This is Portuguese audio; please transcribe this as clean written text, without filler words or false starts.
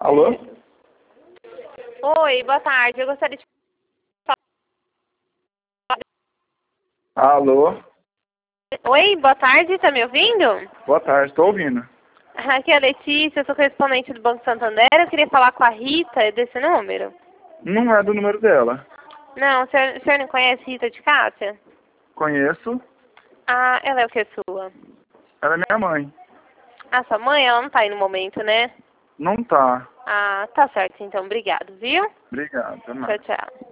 Alô? Oi, boa tarde. Eu gostaria de falar. Alô? Oi, boa tarde. Tá me ouvindo? Boa tarde, estou ouvindo. Aqui é a Letícia, eu sou correspondente do Banco Santander. Eu queria falar com a Rita desse número. Não é do número dela. Não, o senhor não conhece Rita de Cássia? Conheço. Ah, ela é o que sua? Ela é minha mãe. Ah, sua mãe? Ela não tá aí no momento, né? Não tá. Ah, tá certo então. Obrigado, viu? Obrigado. Até Tchau, mais. tchau.